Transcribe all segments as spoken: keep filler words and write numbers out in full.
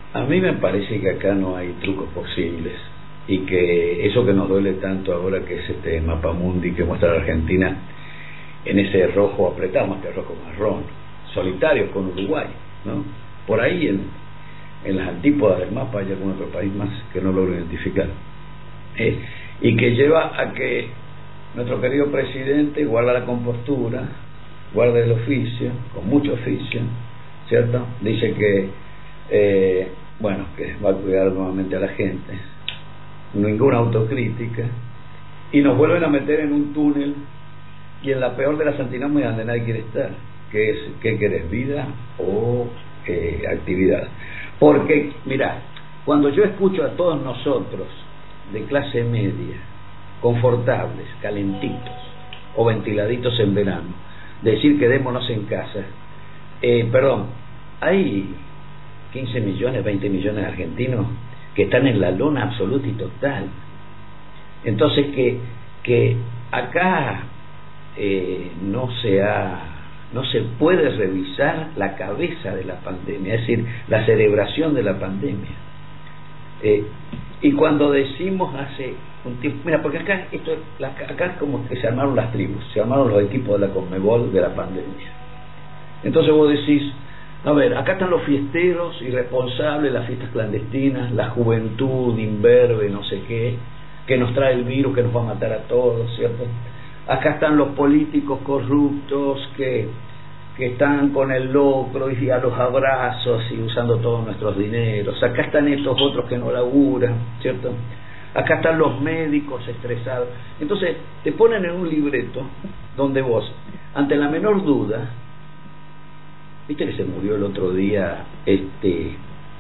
A mí me parece que acá no hay trucos posibles y que eso que nos duele tanto ahora, que es este mapa mundi que muestra la Argentina en ese rojo apretado, más que rojo marrón, solitario con Uruguay, ¿no? Por ahí en, en las antípodas del mapa hay algún otro país más que no logro identificar, ¿eh? Y que lleva a que nuestro querido presidente guarda la compostura, guarda el oficio, con mucho oficio, ¿cierto? Dice que eh, bueno, que va a cuidar nuevamente a la gente, ninguna autocrítica, y nos vuelven a meter en un túnel y en la peor de las antinomias donde nadie quiere estar, que es ¿qué querés, vida o eh, actividad? Porque, mira, cuando yo escucho a todos nosotros de clase media, confortables, calentitos o ventiladitos en verano, decir quedémonos en casa, eh, perdón, hay quince millones, veinte millones de argentinos que están en la lona absoluta y total. Entonces que, que acá eh, no se ha, no se puede revisar la cabeza de la pandemia, es decir, la celebración de la pandemia. Eh, y cuando decimos hace un tiempo, mira, porque acá esto, acá es como que se armaron las tribus, se armaron los equipos de la Conmebol de la pandemia. Entonces vos decís, a ver, acá están los fiesteros irresponsables, las fiestas clandestinas, la juventud imberbe, no sé qué, que nos trae el virus que nos va a matar a todos, ¿cierto? Acá están los políticos corruptos que, que están con el locro y a los abrazos y usando todos nuestros dineros. Acá están estos otros que no laburan, ¿cierto? Acá están los médicos estresados. Entonces te ponen en un libreto donde vos, ante la menor duda, viste que se murió el otro día este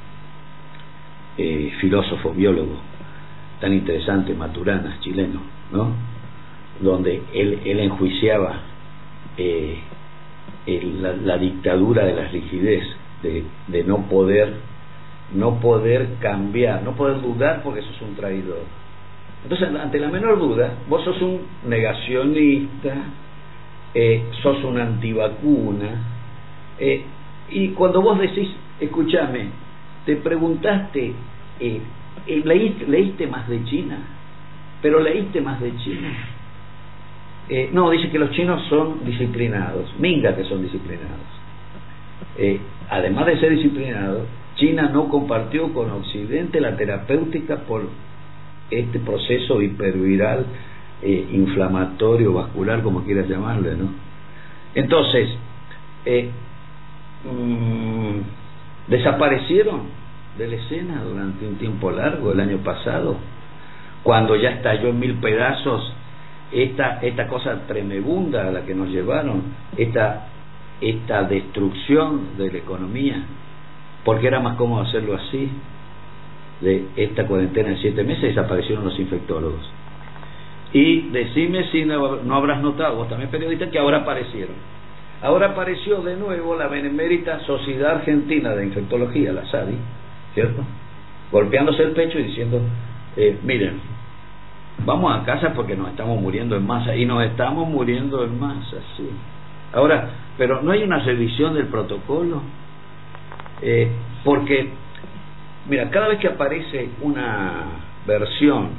eh, filósofo, biólogo tan interesante, Maturana, chileno, ¿no? Donde él, él enjuiciaba eh, el, la, la dictadura de la rigidez, de, de no poder no poder cambiar, no poder dudar porque sos un traidor. Entonces, ante la menor duda, vos sos un negacionista, eh, sos un antivacuna, eh, y cuando vos decís, escúchame, te preguntaste, eh, eh, leíste, leíste más de China, pero leíste más de China. Eh, no, dice que los chinos son disciplinados, minga que son disciplinados. Eh, además de ser disciplinados, China no compartió con Occidente la terapéutica por este proceso hiperviral, eh, inflamatorio, vascular, como quieras llamarle, ¿no? Entonces, eh, mmm, desaparecieron de la escena durante un tiempo largo, el año pasado, cuando ya estalló en mil pedazos esta, esta cosa tremebunda a la que nos llevaron, esta, esta destrucción de la economía, porque era más cómodo hacerlo así. De esta cuarentena de siete meses desaparecieron los infectólogos. Y decime si no, no habrás notado, vos también periodista, que ahora aparecieron. Ahora apareció de nuevo la benemérita Sociedad Argentina de Infectología, la SADI, ¿cierto? Golpeándose el pecho y diciendo, eh, miren, vamos a casa porque nos estamos muriendo en masa, y nos estamos muriendo en masa, sí. Ahora, pero no hay una revisión del protocolo. Eh, porque, mira, cada vez que aparece una versión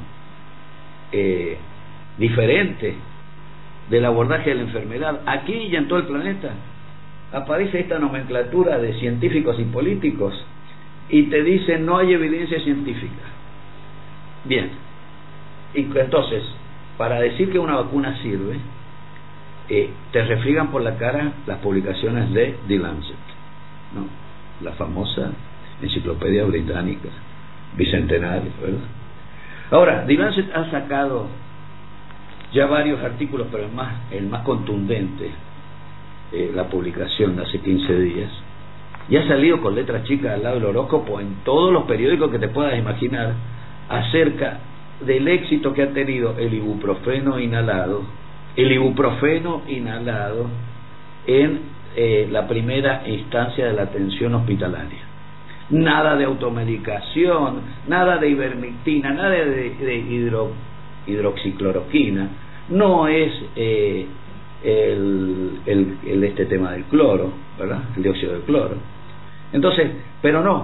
eh, diferente del abordaje de la enfermedad, aquí y en todo el planeta, aparece esta nomenclatura de científicos y políticos y te dicen no hay evidencia científica. Bien, y entonces, para decir que una vacuna sirve, eh, te refriegan por la cara las publicaciones de The Lancet, ¿no? La famosa enciclopedia británica bicentenaria, ¿verdad? Ahora, The Lancet ha sacado ya varios artículos, pero el más, el más contundente, eh, la publicación de hace quince días, y ha salido con letras chicas al lado del horóscopo en todos los periódicos que te puedas imaginar, acerca del éxito que ha tenido el ibuprofeno inhalado, el ibuprofeno inhalado en Eh, la primera instancia de la atención hospitalaria. Nada de automedicación, nada de ivermectina, nada de, de hidro, hidroxicloroquina, no es eh, el, el, el este tema del cloro, ¿verdad? El dióxido de cloro. Entonces, pero no,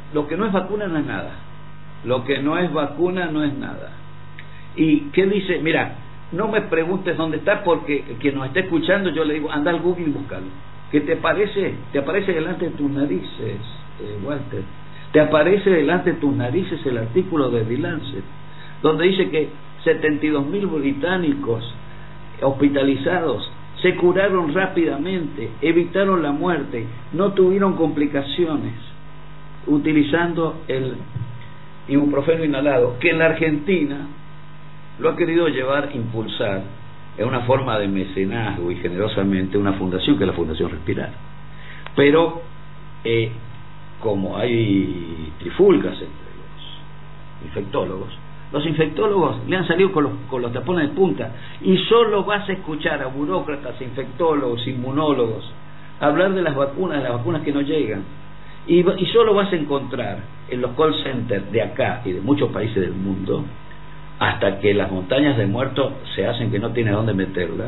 lo que no es vacuna no es nada. Lo que no es vacuna no es nada. ¿Y qué dice? Mira, no me preguntes dónde está, porque quien nos está escuchando, yo le digo, anda al Google y búscalo. ¿Qué te parece? Te aparece delante de tus narices, eh, Walter. Te aparece delante de tus narices el artículo de The Lancet, donde dice que setenta y dos mil británicos hospitalizados se curaron rápidamente, evitaron la muerte, no tuvieron complicaciones utilizando el ibuprofeno inhalado, que en la Argentina lo ha querido llevar, impulsar en una forma de mecenazgo y generosamente una fundación, que es la Fundación Respirar. Pero eh, como hay trifulcas entre los infectólogos, los infectólogos le han salido con los, con los tapones de punta, y solo vas a escuchar a burócratas, infectólogos, inmunólogos hablar de las vacunas, de las vacunas que no llegan, y, y solo vas a encontrar en los call centers de acá y de muchos países del mundo, hasta que las montañas de muertos se hacen que no tiene dónde meterlas,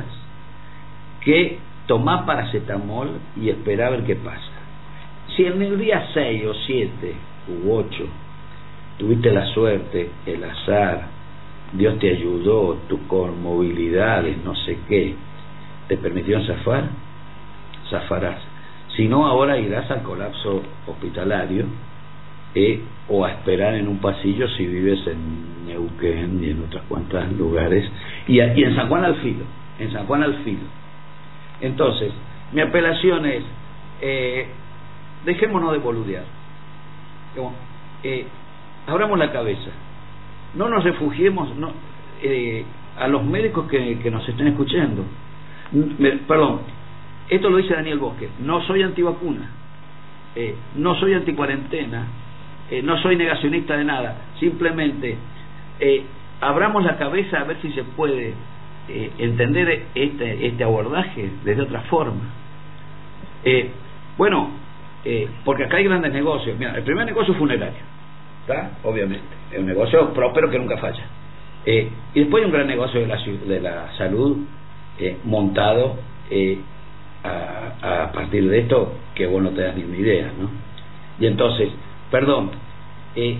que tomar paracetamol y esperar a ver qué pasa. Si en el día seis o siete u ocho tuviste la suerte, el azar, Dios te ayudó, tus conmovilidades, no sé qué, te permitieron zafar, zafarás. Si no, ahora irás al colapso hospitalario, eh, o a esperar en un pasillo si vives en Neuquén y en otras cuantas lugares, y, a, y en San Juan al Filo, en San Juan al Filo. Entonces, mi apelación es, eh, dejémonos de boludear, como, eh, abramos la cabeza, no nos refugiemos, no, eh, a los médicos que, que nos estén escuchando. Me, perdón, esto lo dice Daniel Bosque, no soy antivacuna, eh, no soy anticuarentena, eh, no soy negacionista de nada, simplemente eh, abramos la cabeza a ver si se puede eh, entender este, este abordaje desde otra forma. Eh, bueno, eh, porque acá hay grandes negocios. Mira, el primer negocio es funerario, ¿está? Obviamente, es un negocio próspero que nunca falla. Eh, y después hay un gran negocio de la, de la salud eh, montado eh, a, a partir de esto, que vos no te das ni una idea, ¿no? Y entonces, perdón, eh,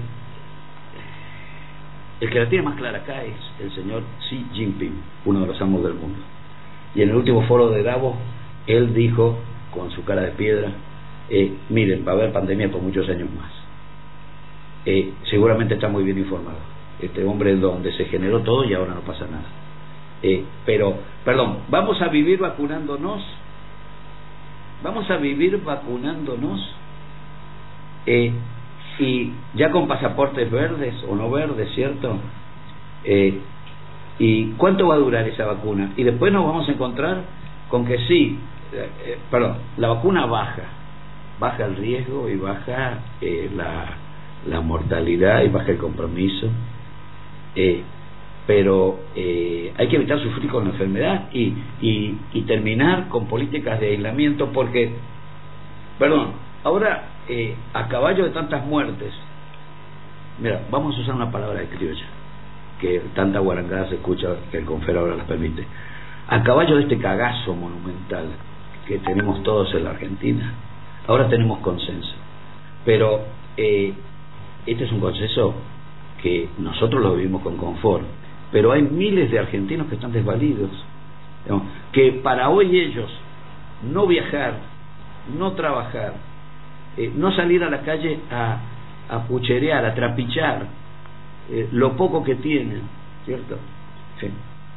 el que la tiene más clara acá es el señor Xi Jinping, uno de los amos del mundo. Y en el último foro de Davos, él dijo, con su cara de piedra, eh, miren, va a haber pandemia por muchos años más. Eh, seguramente está muy bien informado. Este hombre es donde se generó todo y ahora no pasa nada. Eh, pero, perdón, ¿vamos a vivir vacunándonos? ¿Vamos a vivir vacunándonos? Eh, y ya con pasaportes verdes o no verdes, ¿cierto? Eh, ¿y cuánto va a durar esa vacuna? Y después nos vamos a encontrar con que sí, eh, eh, perdón, la vacuna baja, baja el riesgo y baja eh, la, la mortalidad y baja el compromiso, eh, pero eh, hay que evitar sufrir con la enfermedad y, y, y terminar con políticas de aislamiento, porque, perdón, ahora eh, a caballo de tantas muertes, mira, vamos a usar una palabra de criolla, que tanta guarangada se escucha que el Confer ahora las permite, a caballo de este cagazo monumental que tenemos todos en la Argentina, ahora tenemos consenso, pero eh, este es un consenso que nosotros lo vivimos con confort, pero hay miles de argentinos que están desvalidos, ¿no? Que para hoy ellos no viajar, no trabajar, eh, no salir a la calle a, a pucherear, a trapichar eh, lo poco que tienen, ¿cierto? Sí.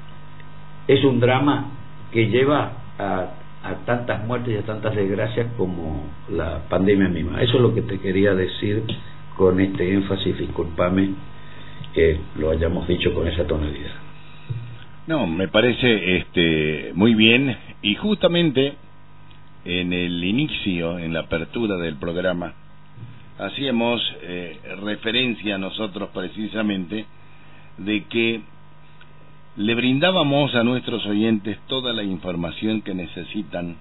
Es un drama que lleva a, a tantas muertes y a tantas desgracias como la pandemia misma. Eso es lo que te quería decir con este énfasis, discúlpame que lo hayamos dicho con esa tonalidad. No, me parece este muy bien, y justamente en el inicio, en la apertura del programa, hacíamos eh, referencia nosotros precisamente de que le brindábamos a nuestros oyentes toda la información que necesitan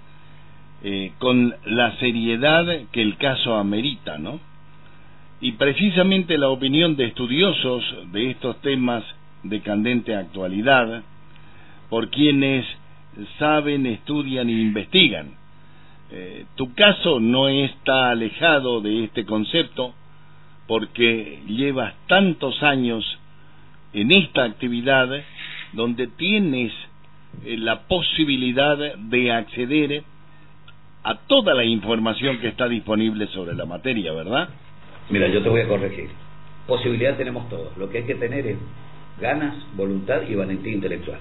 eh, con la seriedad que el caso amerita, ¿no? Y precisamente la opinión de estudiosos de estos temas de candente actualidad, por quienes saben, estudian e investigan. Eh, tu caso no está alejado de este concepto porque llevas tantos años en esta actividad donde tienes eh, la posibilidad de acceder a toda la información que está disponible sobre la materia, ¿verdad? Mira, yo te voy a corregir. Posibilidad tenemos todos. Lo que hay que tener es ganas, voluntad y valentía intelectual.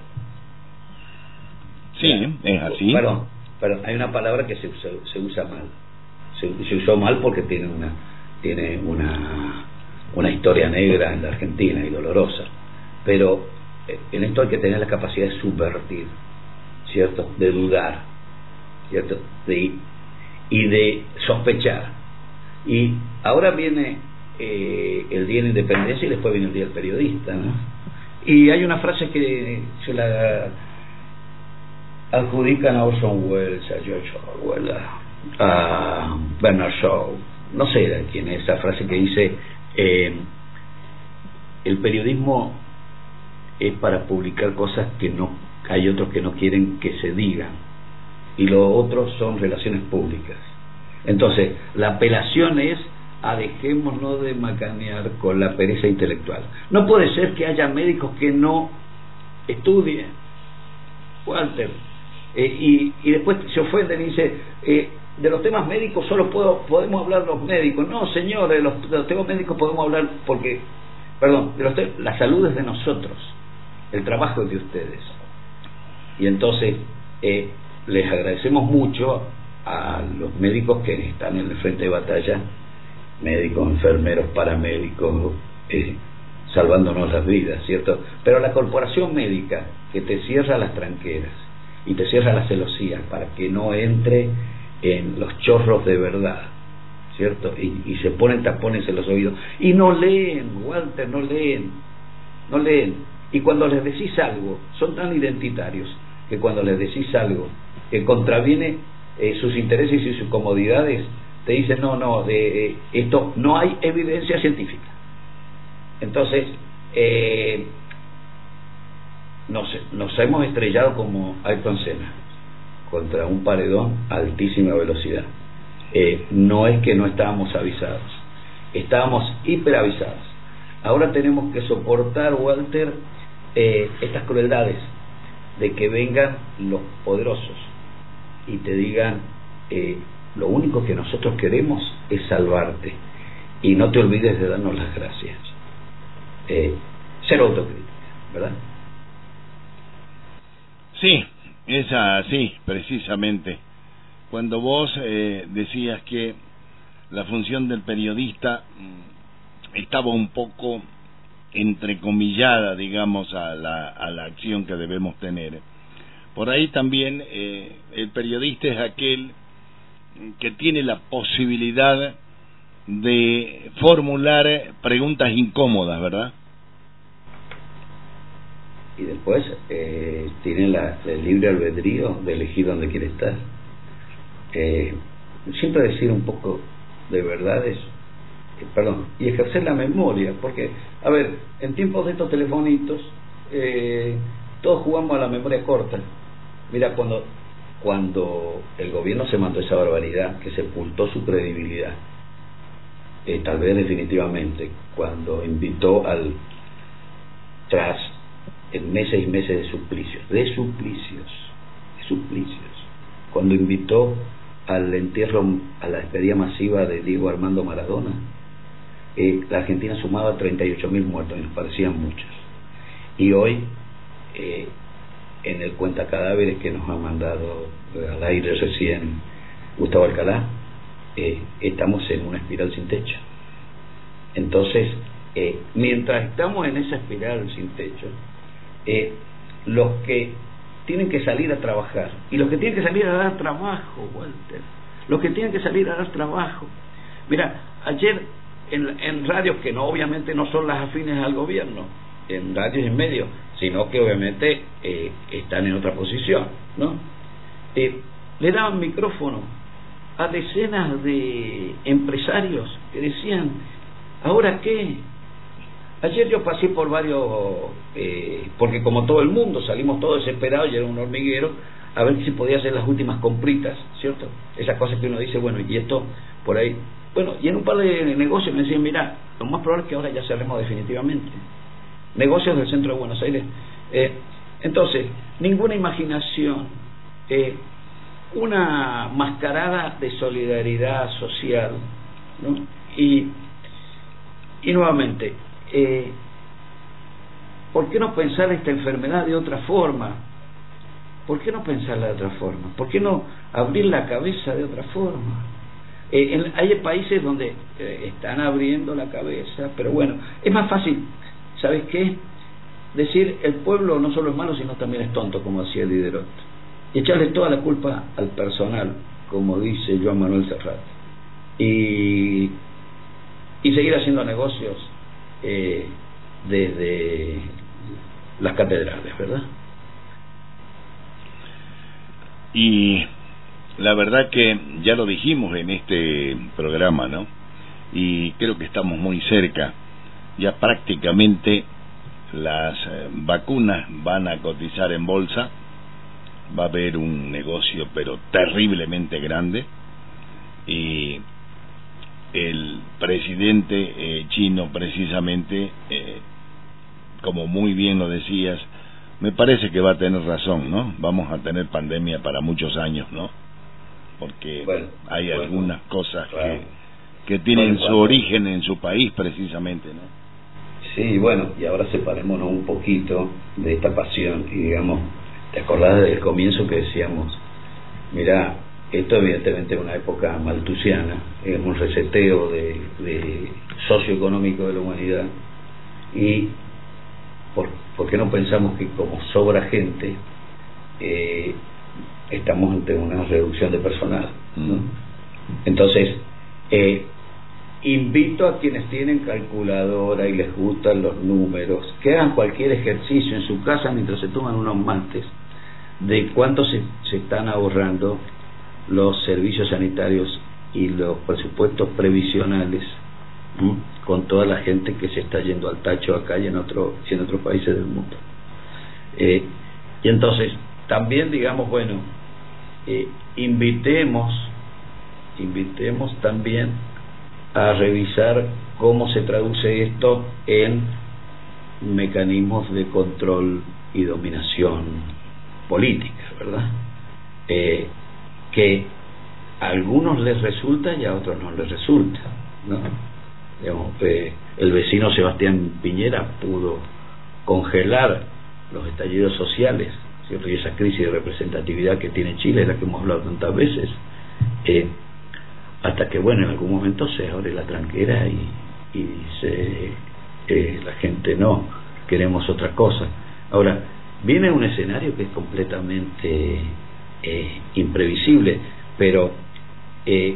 Sí, ¿verdad? Es así. Perdón, perdón, hay una palabra que se usa, se usa mal. Se, se usó mal porque tiene una tiene una una historia negra en la Argentina y dolorosa. Pero en esto hay que tener la capacidad de subvertir, ¿cierto? De dudar, ¿cierto? De, y de sospechar. Y ahora viene eh, el día de la independencia y después viene el día del periodista, ¿no? Y hay una frase que se la adjudican a Orson Welles, a George Orwell, a Bernard Shaw, no sé quién es esa frase que dice eh, el periodismo es para publicar cosas que no hay otros que no quieren que se digan, y lo otro son relaciones públicas. Entonces la apelación es a dejémonos de macanear con la pereza intelectual. No puede ser que haya médicos que no estudien, Walter, eh, y, y después se ofenden y dicen eh, de los temas médicos solo puedo, podemos hablar los médicos. No, señores, de los, de los temas médicos podemos hablar porque, perdón, de los te la salud es de nosotros, el trabajo es de ustedes. Y entonces eh, les agradecemos mucho a los médicos que están en el frente de batalla, médicos, enfermeros, paramédicos, eh, salvándonos las vidas, ¿cierto? Pero la corporación médica que te cierra las tranqueras y te cierra las celosías para que no entre en los chorros de verdad, ¿cierto? Y, y se ponen tapones en los oídos y no leen, Walter, no leen, no leen. Y cuando les decís algo, son tan identitarios que cuando les decís algo que contraviene eh, sus intereses y sus comodidades, te dicen no, no, de, eh, esto no hay evidencia científica. Entonces eh, nos, nos hemos estrellado como Ayrton Senna contra un paredón a altísima velocidad. Eh, no es que no estábamos avisados, estábamos hiperavisados. Ahora tenemos que soportar, Walter, eh, estas crueldades de que vengan los poderosos y te digan eh, lo único que nosotros queremos es salvarte y no te olvides de darnos las gracias. Eh, ser autocrítica, ¿verdad? Sí, es así, precisamente. Cuando vos eh, decías que la función del periodista mmm, estaba un poco entrecomillada, digamos, a la, a la acción que debemos tener. Por ahí también eh, el periodista es aquel que tiene la posibilidad de formular preguntas incómodas, ¿verdad? Y después eh, tiene la, el libre albedrío de elegir dónde quiere estar. Eh, siempre decir un poco de verdades, eh, perdón, y ejercer la memoria, porque, a ver, en tiempos de estos telefonitos, eh, todos jugamos a la memoria corta. Mira, cuando cuando el gobierno se mandó esa barbaridad que sepultó su credibilidad, eh, tal vez definitivamente, cuando invitó al tras en meses y meses de suplicios, de suplicios, de suplicios, cuando invitó al entierro, a la despedida masiva de Diego Armando Maradona, eh, la Argentina sumaba treinta y ocho mil muertos y nos parecían muchos. Y hoy, eh, en el cuenta cadáveres que nos ha mandado al aire recién Gustavo Alcalá, eh, estamos en una espiral sin techo. Entonces, eh, mientras estamos en esa espiral sin techo, eh, los que tienen que salir a trabajar, y los que tienen que salir a dar trabajo, Walter, los que tienen que salir a dar trabajo. Mira, ayer en, en radios que no, obviamente no son las afines al gobierno, en radios en medio, sino que obviamente eh, están en otra posición, ¿no? Eh, le daban micrófono a decenas de empresarios que decían, ¿ahora qué? Ayer yo pasé por varios, eh, porque como todo el mundo salimos todos desesperados y era un hormiguero, a ver si podía hacer las últimas compritas, ¿cierto? Esas cosas que uno dice, bueno, y esto por ahí, bueno, y en un par de negocios me decían, mira, lo más probable es que ahora ya cerremos definitivamente. Negocios del centro de Buenos Aires. Eh, entonces, ninguna imaginación, eh, una mascarada de solidaridad social, ¿no? Y, y nuevamente, eh, ¿por qué no pensar esta enfermedad de otra forma? ¿Por qué no pensarla de otra forma? ¿Por qué no abrir la cabeza de otra forma? Eh, en, hay países donde eh, están abriendo la cabeza, pero bueno, es más fácil, ¿sabes qué? Decir el pueblo no solo es malo, sino también es tonto, como decía Diderot, y echarle toda la culpa al personal, como dice Joan Manuel Serrat, y, y seguir haciendo negocios eh, desde las catedrales, ¿verdad? Y la verdad que ya lo dijimos en este programa, ¿no? Y creo que estamos muy cerca. Ya prácticamente las eh, vacunas van a cotizar en bolsa. Va a haber un negocio pero terriblemente grande. Y el presidente eh, chino precisamente, eh, como muy bien lo decías, me parece que va a tener razón, ¿no? Vamos a tener pandemia para muchos años, ¿no? Porque bueno, hay bueno, algunas cosas claro. que, que tienen bueno, su origen en su país precisamente, ¿no? Sí, bueno, y ahora separémonos un poquito de esta pasión y digamos, ¿te acordás del comienzo que decíamos? Mirá, esto evidentemente es una época maltusiana, es un reseteo de, de socioeconómico de la humanidad, y ¿por, ¿por qué no pensamos que como sobra gente eh, estamos ante una reducción de personal, ¿no? Entonces eh, invito a quienes tienen calculadora y les gustan los números, que hagan cualquier ejercicio en su casa mientras se toman unos mates, de cuánto se, se están ahorrando los servicios sanitarios y los presupuestos previsionales, ¿m? con toda la gente que se está yendo al tacho acá y en, otro, y en otros países del mundo. Eh, y entonces, también digamos, bueno, eh, invitemos, invitemos también a revisar cómo se traduce esto en mecanismos de control y dominación política, ¿verdad? Eh, que a algunos les resulta y a otros no les resulta, ¿no? Digamos, eh, el vecino Sebastián Piñera pudo congelar los estallidos sociales, ¿cierto? Y esa crisis de representatividad que tiene Chile, de la que hemos hablado tantas veces, eh, hasta que, bueno, en algún momento se abre la tranquera y, y dice eh, la gente, no, queremos otra cosa. Ahora, viene un escenario que es completamente eh, imprevisible, pero eh,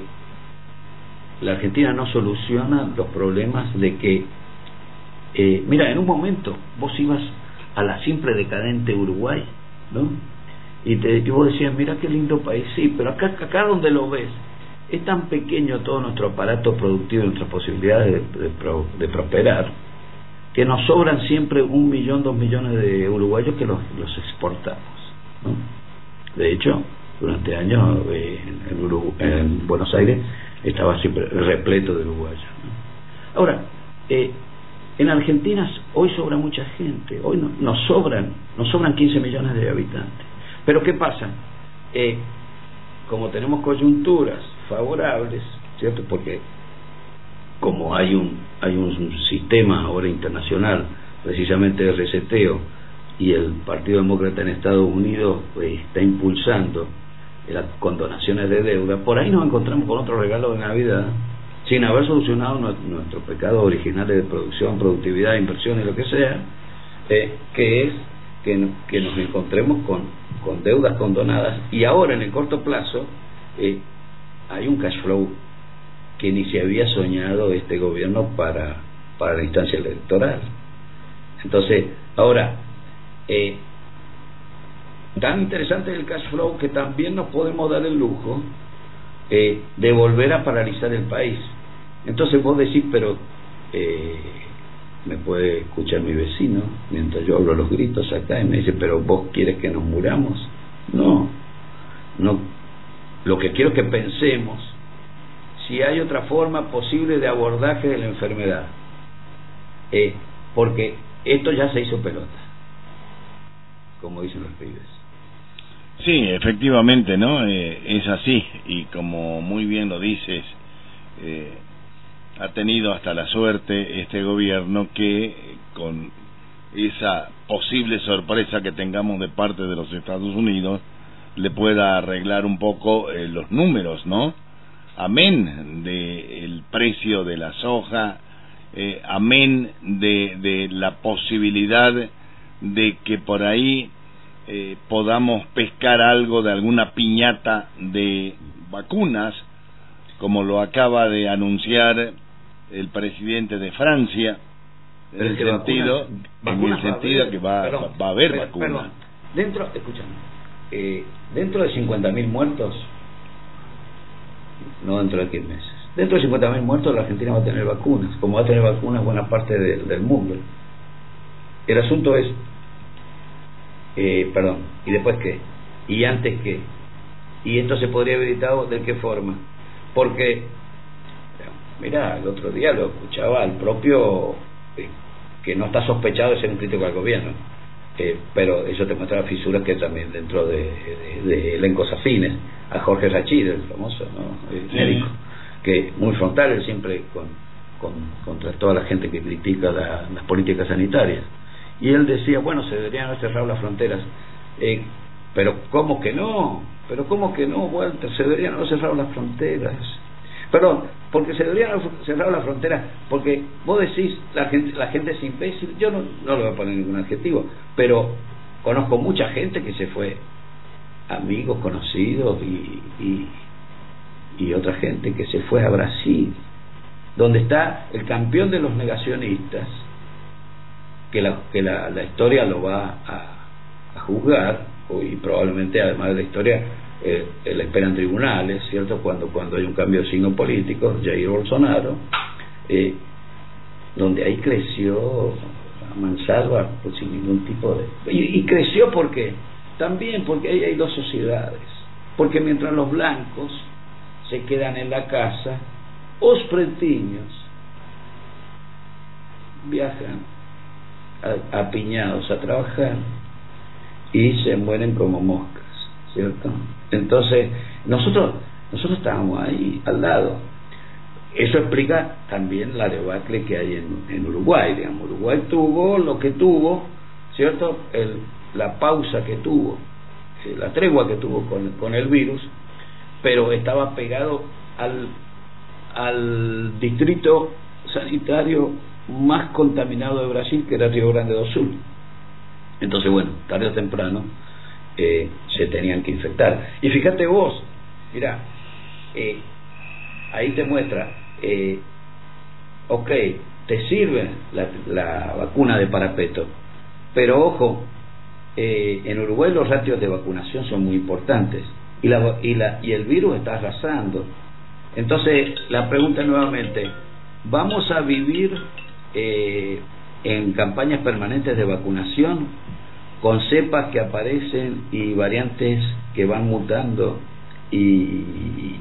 la Argentina no soluciona los problemas de que, eh, mira, en un momento vos ibas a la siempre decadente Uruguay, ¿no? Y, te, y vos decías, mira qué lindo país, sí, pero acá, acá donde lo ves, es tan pequeño todo nuestro aparato productivo y nuestras posibilidades de, de, pro, de prosperar, que nos sobran siempre un millón, dos millones de uruguayos que los, los exportamos, ¿no? De hecho, durante años eh, en, Urugu en Buenos Aires estaba siempre repleto de uruguayos, ¿no? Ahora, eh, en Argentina hoy sobra mucha gente, hoy no, nos sobran, nos sobran quince millones de habitantes. Pero ¿qué pasa? Eh, como tenemos coyunturas favorables, ¿cierto? Porque como hay un hay un sistema ahora internacional precisamente de reseteo, y el Partido Demócrata en Estados Unidos pues, está impulsando las condonaciones de deuda, por ahí nos encontramos con otro regalo de Navidad, sin haber solucionado nuestros pecados originales de producción, productividad, inversión y lo que sea, eh, que es que, que nos encontremos con, con deudas condonadas, y ahora en el corto plazo eh, hay un cash flow que ni se había soñado este gobierno para, para la instancia electoral. Entonces, ahora, eh, tan interesante es el cash flow que también nos podemos dar el lujo eh, de volver a paralizar el país. Entonces vos decís, pero eh, me puede escuchar mi vecino mientras yo hablo los gritos acá, y me dice, pero vos quieres que nos muramos. No, no, lo que quiero es que pensemos si hay otra forma posible de abordaje de la enfermedad, eh, porque esto ya se hizo pelota, como dicen los pibes. Sí, efectivamente, ¿no? Eh, es así, y como muy bien lo dices, eh, ha tenido hasta la suerte este gobierno que con esa posible sorpresa que tengamos de parte de los Estados Unidos le pueda arreglar un poco eh, los números, ¿no? Amén de el precio de la soja, eh, amén de, de la posibilidad de que por ahí eh, podamos pescar algo de alguna piñata de vacunas, como lo acaba de anunciar el presidente de Francia, en el sentido, en el sentido que va, perdón, va a haber per, vacunas. Perdón. Dentro, escúchame, eh, dentro de cincuenta mil muertos, no dentro de quince meses, dentro de cincuenta mil muertos la Argentina va a tener vacunas, como va a tener vacunas buena parte de, del mundo. El asunto es, eh, perdón, ¿y después qué? ¿Y antes qué? ¿Y esto se podría haber evitado de qué forma? Porque, mira, el otro día lo escuchaba al propio, eh, que no está sospechado de ser un crítico al gobierno, eh, pero eso te muestra fisuras que también dentro de, de, de elencos afines, a Jorge Rachid, el famoso, ¿no? El Sí. médico, que muy frontal, él siempre con, con, contra toda la gente que critica la, las políticas sanitarias, y él decía, bueno, se deberían haber cerrado las fronteras, eh, pero ¿cómo que no? pero ¿cómo que no, Walter? Se deberían haber cerrado las fronteras. Perdón, porque se deberían haber cerrado las fronteras, porque vos decís, la gente, la gente es imbécil. Yo no, no le voy a poner ningún adjetivo, pero conozco mucha gente que se fue, amigos, conocidos y, y, y otra gente que se fue a Brasil, donde está el campeón de los negacionistas, que la, que la, la historia lo va a, a juzgar, y probablemente además de la historia eh, le esperan tribunales, ¿cierto? Cuando cuando hay un cambio de signo político, Jair Bolsonaro, eh, donde ahí creció a mansalva, pues, sin ningún tipo de... Y, y creció porque también porque ahí hay dos sociedades, porque mientras los blancos se quedan en la casa, os pretiños viajan a, apiñados a trabajar y se mueren como moscas, ¿cierto? Entonces nosotros nosotros estábamos ahí al lado. Eso explica también la debacle que hay en, en Uruguay, digamos. Uruguay tuvo lo que tuvo, ¿cierto? El, la pausa que tuvo, eh, la tregua que tuvo con, con el virus, pero estaba pegado al al distrito sanitario más contaminado de Brasil, que era Río Grande do Sul. Entonces, bueno, tarde o temprano eh, se tenían que infectar. Y fíjate vos, mira, eh, ahí te muestra, eh, ok, te sirve la, la vacuna de parapeto, pero ojo, eh, en Uruguay los ratios de vacunación son muy importantes y, la, y, la, y el virus está arrasando. Entonces, la pregunta nuevamente, ¿vamos a vivir eh, en campañas permanentes de vacunación con cepas que aparecen y variantes que van mutando y,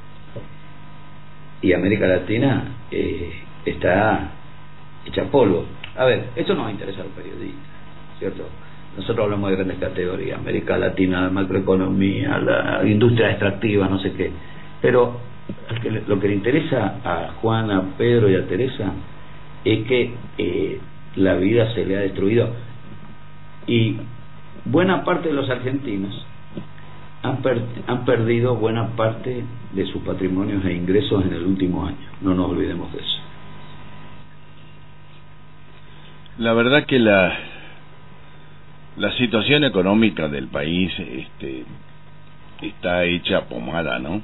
y América Latina eh, está hecha polvo? A ver, esto nos interesa a los periodistas, ¿cierto? Nosotros hablamos de grandes categorías, América Latina, la macroeconomía, la industria extractiva, no sé qué, pero lo que le interesa a Juan, a Pedro y a Teresa es que eh, la vida se le ha destruido, y buena parte de los argentinos han, per, han perdido buena parte de sus patrimonios e ingresos en el último año. No nos olvidemos de eso. La verdad que la la situación económica del país este está hecha pomada, ¿no?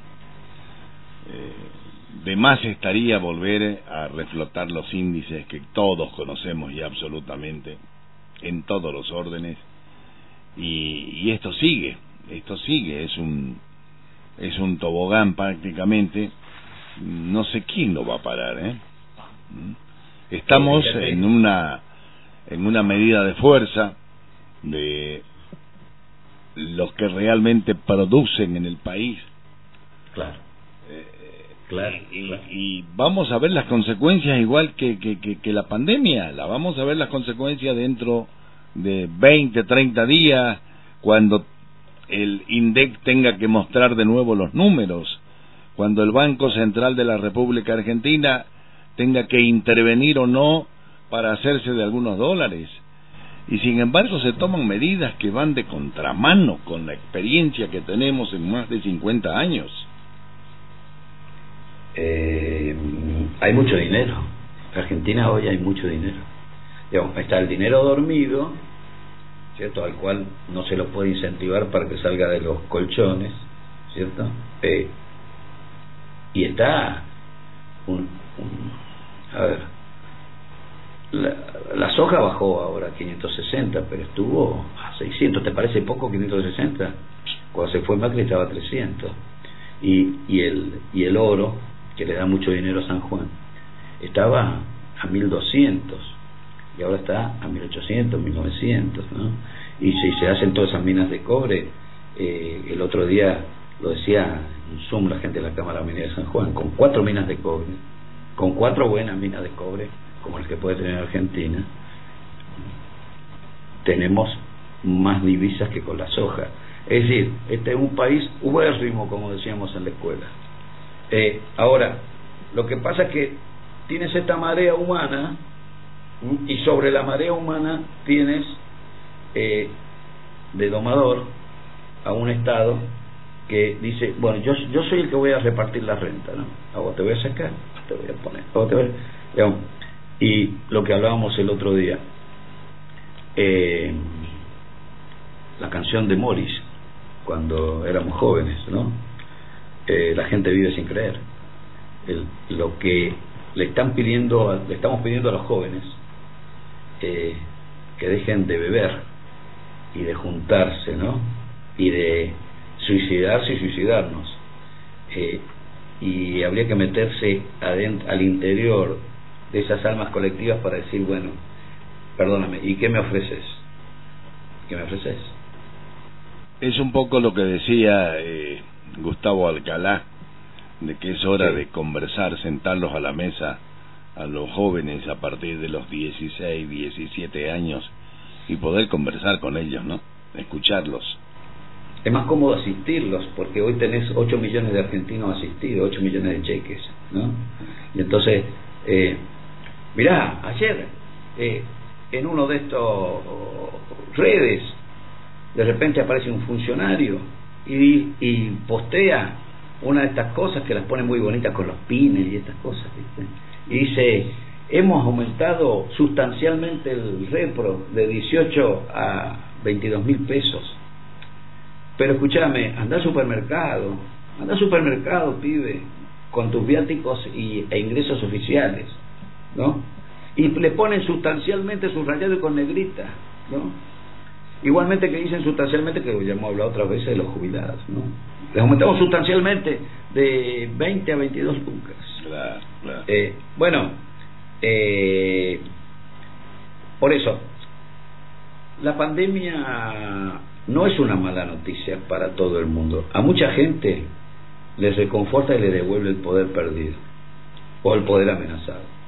Eh, de más estaría volver a reflotar los índices que todos conocemos ya absolutamente en todos los órdenes, y, y esto sigue, esto sigue, es un es un tobogán prácticamente, no sé quién lo va a parar, ¿eh? Estamos en una en una medida de fuerza, de los que realmente producen en el país. Claro. Eh, claro, y, claro. y vamos a ver las consecuencias igual que, que, que, que la pandemia, la vamos a ver las consecuencias dentro de veinte, treinta días, cuando el INDEC tenga que mostrar de nuevo los números, cuando el Banco Central de la República Argentina tenga que intervenir o no para hacerse de algunos dólares. Y sin embargo se toman medidas que van de contramano con la experiencia que tenemos en más de cincuenta años. Eh, hay mucho dinero. En Argentina hoy hay mucho dinero. Digamos, está el dinero dormido, ¿cierto? Al cual no se lo puede incentivar para que salga de los colchones, ¿cierto? Eh, y está un, un a ver, la, la soja bajó ahora a quinientos sesenta, pero estuvo a seiscientos. ¿Te parece poco quinientos sesenta? Cuando se fue Macri estaba a trescientos. Y, y el y el oro, que le da mucho dinero a San Juan, estaba a mil doscientos y ahora está a mil ochocientos, mil novecientos, ¿no? Y si se hacen todas esas minas de cobre, eh, el otro día lo decía en Zoom la gente de la Cámara Minera de San Juan, con cuatro minas de cobre, con cuatro buenas minas de cobre como las que puede tener Argentina, tenemos más divisas que con la soja. Es decir, este es un país ubérrimo, como decíamos en la escuela. Eh, ahora, lo que pasa es que tienes esta marea humana, y sobre la marea humana tienes eh, de domador a un Estado que dice, bueno, yo yo soy el que voy a repartir la renta, ¿no? A vos te voy a sacar, te voy a poner, a vos te voy a... Digamos, y lo que hablábamos el otro día, eh, la canción de Morris, cuando éramos jóvenes, ¿no? Eh, la gente vive sin creer. El, lo que le están pidiendo, le estamos pidiendo a los jóvenes, eh, que dejen de beber y de juntarse, ¿no? Y de suicidarse y suicidarnos. Eh, y habría que meterse adentro, al interior de esas almas colectivas para decir, bueno, perdóname, ¿y qué me ofreces? ¿Qué me ofreces? Es un poco lo que decía eh, Gustavo Alcalá, de que es hora sí. de conversar, sentarlos a la mesa a los jóvenes a partir de los dieciséis, diecisiete años y poder conversar con ellos, ¿no? Escucharlos. Es más cómodo asistirlos, porque hoy tenés ocho millones de argentinos asistidos, ocho millones de cheques, ¿no? Y entonces, eh, mirá, ayer eh, en uno de estos redes de repente aparece un funcionario y, y postea una de estas cosas que las pone muy bonitas con los pines y estas cosas, ¿viste? Y dice, hemos aumentado sustancialmente el repro de dieciocho a veintidós mil pesos. Pero escúchame, anda al supermercado, anda al supermercado, pibe, con tus viáticos y, e ingresos oficiales, ¿no? Y le ponen sustancialmente subrayado y con negrita, ¿no? Igualmente que dicen sustancialmente, que ya hemos hablado otras veces de los jubilados, ¿no? Les aumentamos sustancialmente de veinte a veintidós lucas. Claro, claro. Eh, bueno, eh, por eso, la pandemia no es una mala noticia para todo el mundo. A mucha gente les reconforta y le devuelve el poder perdido o el poder amenazado.